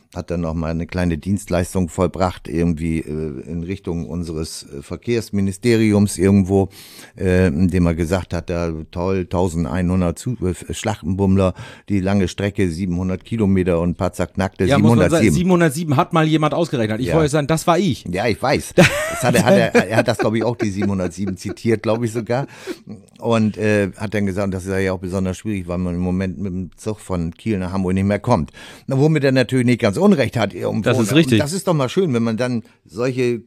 hat dann noch mal eine kleine Dienstleistung vollbracht, irgendwie äh, in Richtung unseres äh, Verkehrsministeriums irgendwo, äh, indem er gesagt hat, da toll, eintausendeinhundert Zu- äh, Schlachtenbummler, die lange Strecke, siebenhundert Kilometer und ein paar zerknackte Ja, muss man sagen, siebenhundertsieben. siebenhundertsieben hat mal jemand ausgerechnet. Ich Ja. wollte sagen, das war ich. Ja, ich weiß. Das hat er, hat er, er hat das, glaube ich, auch die siebenhundertsieben zitiert, glaube ich sogar. Und äh, hat dann gesagt, das ist ja auch besonders schwierig, weil man im Moment mit dem Zug von Kiel nach Hamburg nicht mehr kommt. Na, womit er natürlich nicht ganz Unrecht hat. Irgendwo. Das ist richtig. Und das ist doch mal schön, wenn man dann solche,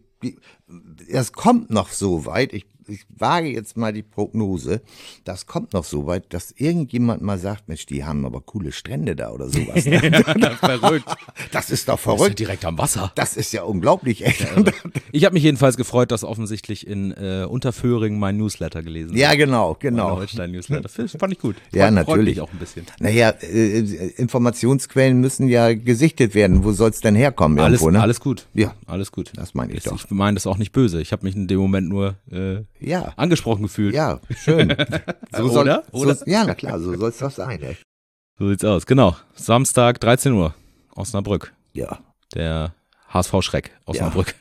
es kommt noch so weit, ich ich wage jetzt mal die Prognose, das kommt noch so weit, dass irgendjemand mal sagt, Mensch, die haben aber coole Strände da oder sowas. Ne? Das ist verrückt. Das ist doch Das ist ja verrückt. direkt am Wasser. Das ist ja unglaublich, echt. Ich habe mich jedenfalls gefreut, dass offensichtlich in äh, Unterföhring mein Newsletter gelesen Ja, wird. genau, Mein genau. Holstein-Newsletter. Das fand ich gut. Ja, Freut- Freut natürlich. mich auch ein bisschen. Naja, äh, Informationsquellen müssen ja gesichtet werden. Wo soll's denn herkommen Alles, irgendwo, ne? alles gut. Ja. Alles gut. Das meine ich Ist- doch. Ich meine das auch nicht böse. Ich habe mich in dem Moment nur äh, Ja, angesprochen gefühlt. ja, schön. So soll, Oder? So, Oder? Ja, na klar, so soll's doch sein, echt. So sieht's aus. Genau. Samstag, dreizehn Uhr, Osnabrück. Ja. Der H S V Schreck, Osnabrück.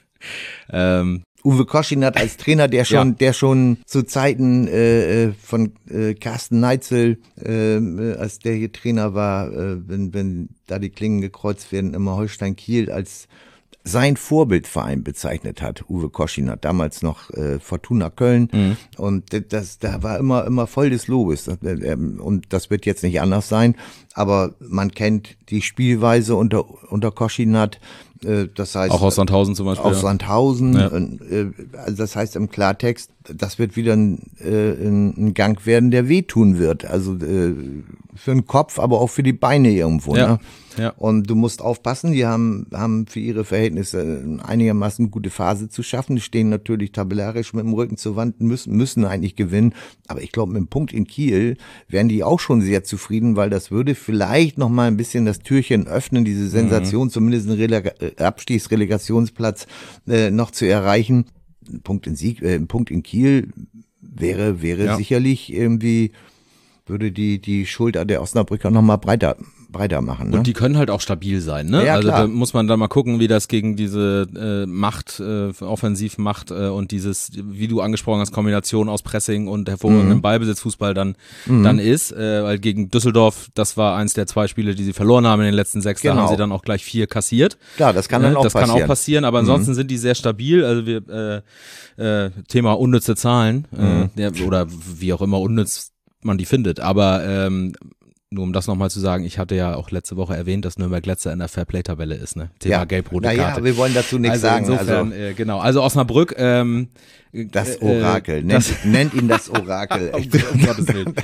Ähm, Uwe Koschinat als Trainer, der schon, Ja. der schon zu Zeiten äh, von äh, Carsten Neitzel, äh, äh, als der hier Trainer war, äh, wenn, wenn da die Klingen gekreuzt werden, immer Holstein Kiel als sein Vorbildverein bezeichnet hat, Uwe Koschinat, damals noch äh, Fortuna Köln. Mhm. Und das, das, da war immer, immer voll des Lobes. Und das wird jetzt nicht anders sein. Aber man kennt die Spielweise unter, unter Koschinat. Äh, das heißt, auch aus Sandhausen zum Beispiel. aus ja. Sandhausen. Ja. Und, äh, also das heißt im Klartext, das wird wieder ein, äh, ein, ein Gang werden, der wehtun wird. Also äh, für den Kopf, aber auch für die Beine irgendwo. Ja. Ne? Ja. Und du musst aufpassen, die haben, haben für ihre Verhältnisse eine einigermaßen gute Phase zu schaffen. Die stehen natürlich tabellarisch mit dem Rücken zur Wand, müssen, müssen eigentlich gewinnen. Aber ich glaube, mit dem Punkt in Kiel wären die auch schon sehr zufrieden, weil das würde vielleicht noch mal ein bisschen das Türchen öffnen, diese Sensation, mhm. zumindest einen Relega- Abstiegsrelegationsplatz äh, noch zu erreichen. Ein Punkt in Sieg, äh, ein Punkt in Kiel wäre, wäre Ja. sicherlich irgendwie, würde die, die Schulter der Osnabrücker noch mal breiter breiter machen. Ne? Und die können halt auch stabil sein, ne? Ja, also klar. da muss man dann mal gucken, wie das gegen diese äh, Macht, äh, Offensivmacht äh, und dieses, wie du angesprochen hast, Kombination aus Pressing und hervorragendem Mhm. Ballbesitzfußball dann, Mhm. dann ist. Äh, weil gegen Düsseldorf, das war eins der zwei Spiele, die sie verloren haben in den letzten sechs, da Genau. haben sie dann auch gleich vier kassiert. Klar, das kann dann Ne? auch das passieren. kann auch passieren, aber ansonsten sind die sehr stabil. Also wir, äh, äh, Thema unnütze Zahlen, Mhm. äh, der, oder wie auch immer unnütz man die findet, aber ähm, nur um das nochmal zu sagen, ich hatte ja auch letzte Woche erwähnt, dass Nürnberg letzter in der Fairplay-Tabelle ist, ne? Thema Ja. gelb-rote Na ja, Karte. wir wollen dazu nichts also sagen. Insofern, Also äh, genau. Also Osnabrück, ähm, das äh, Orakel, nennt, das, nennt ihn das Orakel. um, um Gottes Willen.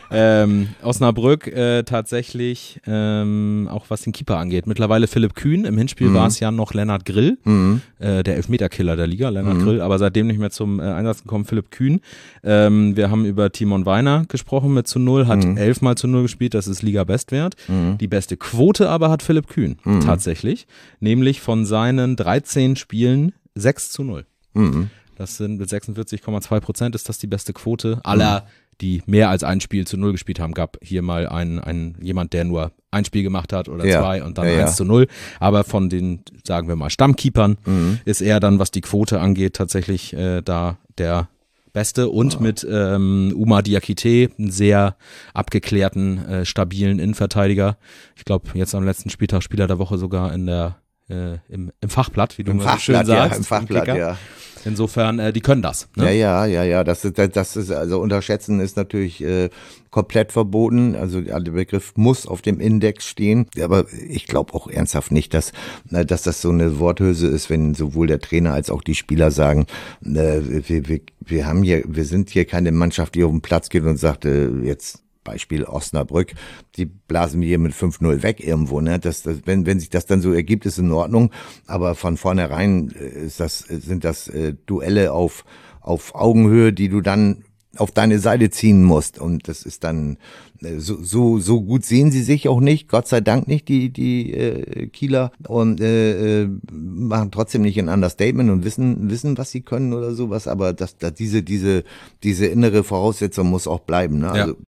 ähm, Osnabrück äh, tatsächlich, ähm, auch was den Keeper angeht. Mittlerweile Philipp Kühn, im Hinspiel Mhm. war es ja noch Lennart Grill, Mhm. äh, der Elfmeterkiller der Liga, Lennart Mhm. Grill, aber seitdem nicht mehr zum äh, Einsatz gekommen, Philipp Kühn. Ähm, wir haben über Timon Weiner gesprochen mit zu null, hat Mhm. elfmal zu null gespielt, das ist Liga-Bestwert. Mhm. Die beste Quote aber hat Philipp Kühn Mhm. tatsächlich, nämlich von seinen dreizehn Spielen sechs zu null. Mhm. Das sind mit sechsundvierzig Komma zwei Prozent ist das die beste Quote aller, die mehr als ein Spiel zu null gespielt haben. Gab hier mal einen, einen jemand, der nur ein Spiel gemacht hat oder Ja. zwei und dann Ja, ja. eins zu null. Aber von den, sagen wir mal, Stammkeepern Mhm. ist er dann, was die Quote angeht, tatsächlich äh, da der Beste und Ja. mit ähm, Oumar Diakité, einen sehr abgeklärten, äh, stabilen Innenverteidiger. Ich glaube, jetzt am letzten Spieltag Spieler der Woche sogar in der äh, im, im Fachblatt, wie du Im immer so schön Fachblatt, ja, sagst. im Fachblatt, Kicker. ja. Insofern, äh, die können das. Ne? Ja, ja, ja, ja, das ist, das ist, also unterschätzen ist natürlich äh, komplett verboten. Also der Begriff muss auf dem Index stehen. Aber ich glaube auch ernsthaft nicht, dass, äh, dass das so eine Worthülse ist, wenn sowohl der Trainer als auch die Spieler sagen, äh, wir, wir, wir haben hier, wir sind hier keine Mannschaft, die auf den Platz geht und sagt, äh, jetzt Beispiel Osnabrück, die blasen wir hier mit fünf null weg irgendwo, ne? Das, das, wenn, wenn sich das dann so ergibt, ist in Ordnung. Aber von vornherein ist das, sind das äh, Duelle auf, auf Augenhöhe, die du dann auf deine Seite ziehen musst. Und das ist dann, äh, so, so, so gut sehen sie sich auch nicht, Gott sei Dank nicht, die, die äh, Kieler. Und äh, äh, machen trotzdem nicht ein Understatement und wissen, wissen, was sie können oder sowas. Aber das, das, diese, diese, diese innere Voraussetzung muss auch bleiben, ne? Ja. Also,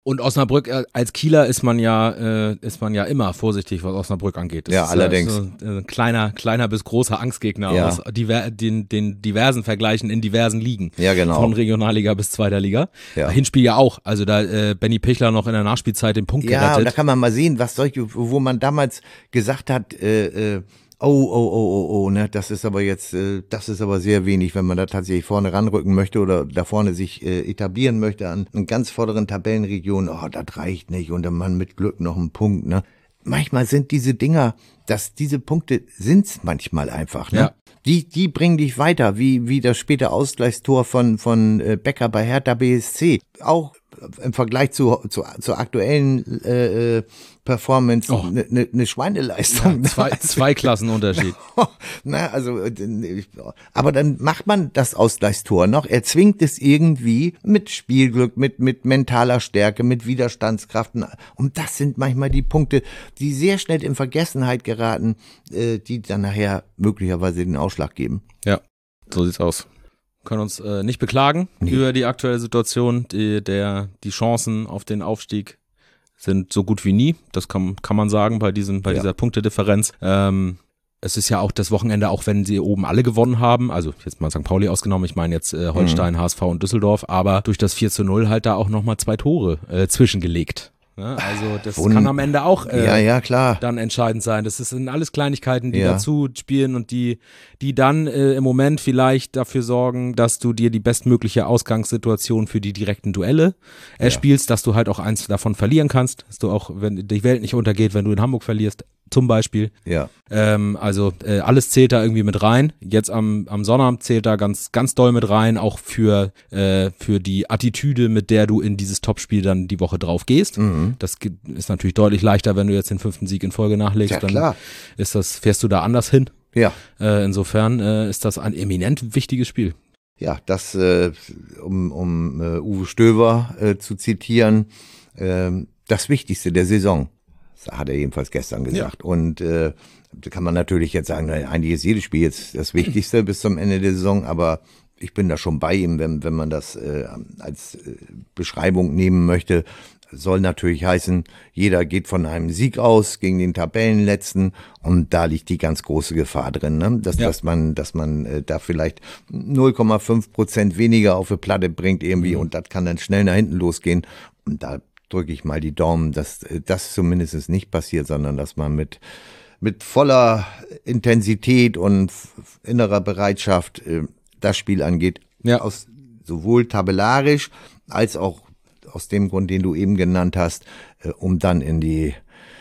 Und Osnabrück, äh, als Kieler ist man ja, äh, ist man ja immer vorsichtig, was Osnabrück angeht. Das ja, ist allerdings. Ja so ein kleiner, kleiner bis großer Angstgegner Ja. aus diver, den, den diversen Vergleichen in diversen Ligen. Ja, genau. Von Regionalliga bis zweiter Liga. Ja. Hinspiel ja auch. Also da äh, Benny Pichler noch in der Nachspielzeit den Punkt Ja, und da gerettet. kann man mal sehen, was solche, wo man damals gesagt hat, äh, äh, oh, oh, oh, oh, oh, ne, das ist aber jetzt, äh, das ist aber sehr wenig, wenn man da tatsächlich vorne ranrücken möchte oder da vorne sich äh, etablieren möchte an, an ganz vorderen Tabellenregionen, oh, das reicht nicht und dann man mit Glück noch einen Punkt, ne. Manchmal sind diese Dinger, dass diese Punkte sind's manchmal einfach, ne. Ja. Die, die bringen dich weiter, wie, wie das späte Ausgleichstor von, von äh, Becker bei Hertha B S C. Auch im Vergleich zu, zu, zur aktuellen äh, äh, Performance Oh. eine ne, ne Schweineleistung. Ja, zwei, zwei Klassen Unterschied. Na, also, äh, aber dann macht man das Ausgleichstor noch, er zwingt es irgendwie mit Spielglück, mit, mit mentaler Stärke, mit Widerstandskraft. Und das sind manchmal die Punkte, die sehr schnell in Vergessenheit geraten, äh, die dann nachher möglicherweise den Ausschlag geben. Ja, so sieht's aus. Können uns äh, nicht beklagen Nee. über die aktuelle Situation. Die, der, die Chancen auf den Aufstieg sind so gut wie nie. Das kann, kann man sagen bei diesem, bei Ja. dieser Punktedifferenz. Ähm, es ist ja auch das Wochenende, auch wenn sie oben alle gewonnen haben, also jetzt mal Sankt Pauli ausgenommen, ich meine jetzt äh, Holstein, H S V und Düsseldorf, aber durch das vier zu null halt da auch nochmal zwei Tore äh, zwischengelegt. Ja, also das Wund- kann am Ende auch äh, Ja, ja, klar. dann entscheidend sein. Das sind alles Kleinigkeiten, die Ja. dazu spielen und die, die dann äh, im Moment vielleicht dafür sorgen, dass du dir die bestmögliche Ausgangssituation für die direkten Duelle erspielst, dass du halt auch eins davon verlieren kannst, dass du auch, wenn die Welt nicht untergeht, wenn du in Hamburg verlierst, zum Beispiel. Ja. Ähm, also äh, alles zählt da irgendwie mit rein. Jetzt am, am Sonnabend zählt da ganz, ganz doll mit rein, auch für, äh, für die Attitüde, mit der du in dieses Topspiel dann die Woche drauf gehst. Mhm. Das ge- ist natürlich deutlich leichter, wenn du jetzt den fünften Sieg in Folge nachlegst. Ja, dann klar. ist das, fährst du da anders hin. Ja. Äh, insofern äh, ist das ein eminent wichtiges Spiel. Ja, das, äh, um, um äh, Uwe Stöber äh, zu zitieren, äh, das Wichtigste der Saison. Das hat er jedenfalls gestern gesagt. Und äh, da kann man natürlich jetzt sagen, naja, eigentlich ist jedes Spiel jetzt das Wichtigste bis zum Ende der Saison, aber ich bin da schon bei ihm, wenn, wenn man das äh, als äh, Beschreibung nehmen möchte. Soll natürlich heißen, jeder geht von einem Sieg aus gegen den Tabellenletzten und da liegt die ganz große Gefahr drin, ne? dass, Ja. dass man, dass man äh, da vielleicht null Komma fünf Prozent weniger auf die Platte bringt irgendwie und das kann dann schnell nach hinten losgehen und da drücke ich mal die Daumen, dass äh, das zumindest nicht passiert, sondern dass man mit mit voller Intensität und f- innerer Bereitschaft äh, das Spiel angeht, Ja. aus sowohl tabellarisch als auch aus dem Grund, den du eben genannt hast, äh, um dann in die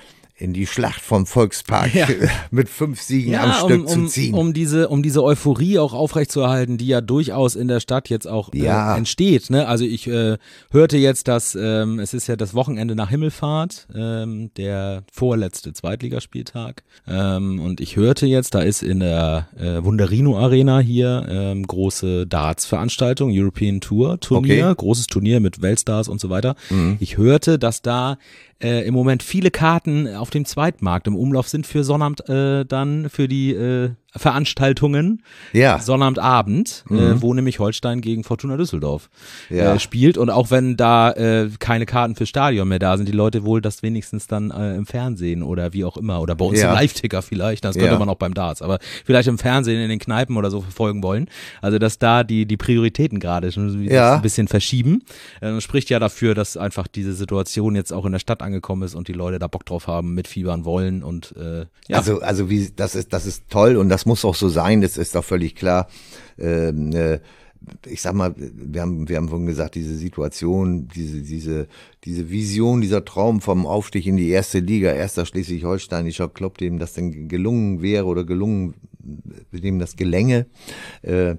in die Schlacht vom Volkspark Ja. mit fünf Siegen am Stück um, zu um, ziehen. um diese um diese Euphorie auch aufrechtzuerhalten, die ja durchaus in der Stadt jetzt auch Ja. äh, entsteht. Ne? Also ich äh, hörte jetzt, dass ähm, es ist ja das Wochenende nach Himmelfahrt, ähm, der vorletzte Zweitligaspieltag. Ähm, und ich hörte jetzt, da ist in der äh, Wunderino Arena hier ähm, große Darts-Veranstaltung, European Tour Turnier, Okay. großes Turnier mit Weltstars und so weiter. Mhm. Ich hörte, dass da äh, im Moment viele Karten auf dem Zweitmarkt im Umlauf sind für Sonnabend äh, dann für die äh, Veranstaltungen. Ja. Sonnabendabend, Mhm. äh, wo nämlich Holstein gegen Fortuna Düsseldorf Ja. äh, spielt. Und auch wenn da äh, keine Karten fürs Stadion mehr da sind, die Leute wohl das wenigstens dann äh, im Fernsehen oder wie auch immer oder bei uns Ja. im Live-Ticker vielleicht, das könnte Ja. man auch beim Darts, aber vielleicht im Fernsehen in den Kneipen oder so verfolgen wollen. Also dass da die die Prioritäten gerade schon so Ja. ein bisschen verschieben. Äh, spricht ja dafür, dass einfach diese Situation jetzt auch in der Stadt angekommen ist und die Leute da Bock drauf haben, mitfiebern wollen und äh, ja. Also, also wie das ist, das ist toll und das muss auch so sein. Das ist doch völlig klar. Ähm, äh, ich sag mal, wir haben, wir haben vorhin gesagt, diese Situation, diese, diese, diese Vision, dieser Traum vom Aufstieg in die erste Liga, erster schleswig-holsteinischer Club, dem das denn gelungen wäre oder gelungen, dem das gelänge, äh,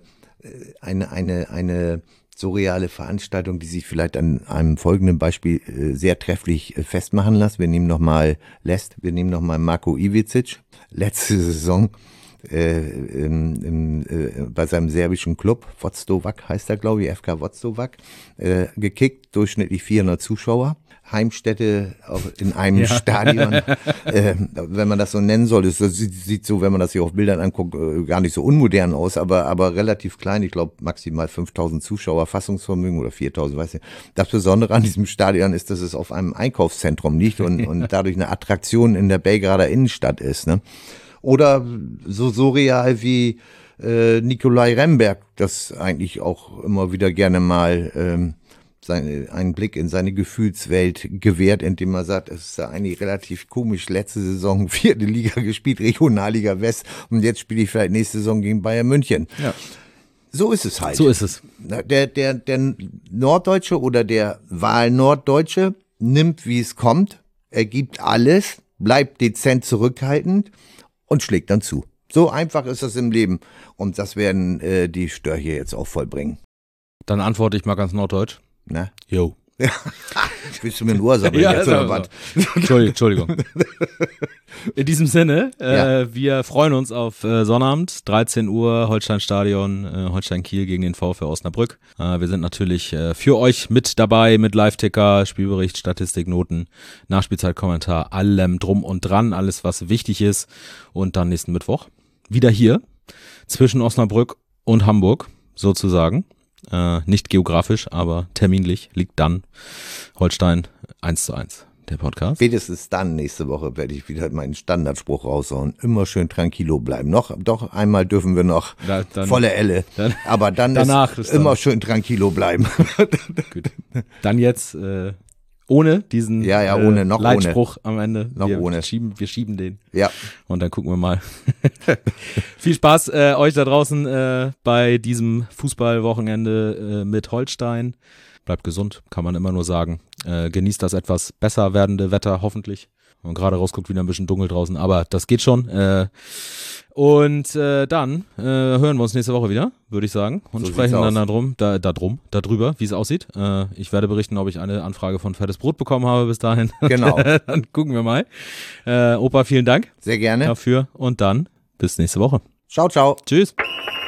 eine, eine, eine surreale Veranstaltung, die sich vielleicht an einem folgenden Beispiel äh, sehr trefflich äh, festmachen lässt. Wir nehmen nochmal lässt, wir nehmen nochmal Marko Ivicic, letzte Saison. äh, im, im, äh, bei seinem serbischen Club, Vostovac heißt er, glaube ich, F K Vostovac, äh, gekickt, durchschnittlich vierhundert Zuschauer. Heimstätte auch in einem ja. Stadion, äh, wenn man das so nennen soll, das sieht, sieht so, wenn man das sich auf Bildern anguckt, äh, gar nicht so unmodern aus, aber aber relativ klein, ich glaube maximal fünftausend Zuschauer, Fassungsvermögen oder viertausend, weiß ich. Das Besondere an diesem Stadion ist, dass es auf einem Einkaufszentrum liegt und, und dadurch eine Attraktion in der Belgrader Innenstadt ist, ne? Oder so, so real wie äh, Nikolai Remberg, das eigentlich auch immer wieder gerne mal ähm, seine, einen Blick in seine Gefühlswelt gewährt, indem er sagt, es ist ja eigentlich relativ komisch, letzte Saison vierte Liga gespielt, Regionalliga West und jetzt spiele ich vielleicht nächste Saison gegen Bayern München. Ja. So ist es halt. So ist es. Der, der, der Norddeutsche oder der Wahlnorddeutsche nimmt, wie es kommt, er gibt alles, bleibt dezent zurückhaltend und schlägt dann zu. So einfach ist das im Leben und das werden äh, die Störche jetzt auch vollbringen. Dann antworte ich mal ganz norddeutsch. Na? Jo. Willst du mir ein Ohr sammeln ja, jetzt oder was? Entschuldigung. Entschuldigung. In diesem Sinne, äh, ja. wir freuen uns auf äh, Sonnabend, dreizehn Uhr, Holstein-Stadion, äh, Holstein-Kiel gegen den VfL Osnabrück. Äh, wir sind natürlich äh, für euch mit dabei mit Live-Ticker, Spielbericht, Statistik, Noten, Nachspielzeit-Kommentar, allem drum und dran, alles was wichtig ist. Und dann nächsten Mittwoch wieder hier zwischen Osnabrück und Hamburg sozusagen. Äh, nicht geografisch, aber terminlich liegt dann Holstein eins zu eins, der Podcast. Spätestens dann nächste Woche werde ich wieder meinen Standardspruch raushauen. Immer schön tranquilo bleiben. Noch, doch einmal dürfen wir noch da, dann, volle Elle. Dann, aber dann danach ist, ist immer dann. schön tranquilo bleiben. Gut. Dann jetzt äh, ohne diesen ja, ja, ohne, noch äh, Leitspruch ohne. Am Ende. Noch wir ohne. Schieben, wir schieben den. Ja. Und dann gucken wir mal. Viel Spaß äh, euch da draußen äh, bei diesem Fußballwochenende äh, mit Holstein. Bleibt gesund, kann man immer nur sagen. Äh, genießt das etwas besser werdende Wetter, hoffentlich. Und gerade rausguckt, wieder ein bisschen dunkel draußen, aber das geht schon. Äh, und äh, dann äh, hören wir uns nächste Woche wieder, würde ich sagen. Und so sprechen dann darum, da, da drum, darüber, wie es aussieht. Äh, ich werde berichten, ob ich eine Anfrage von Fettes Brot bekommen habe bis dahin. Genau. Dann gucken wir mal. Äh, Opa, vielen Dank. Sehr gerne. Dafür. Und dann bis nächste Woche. Ciao, ciao. Tschüss.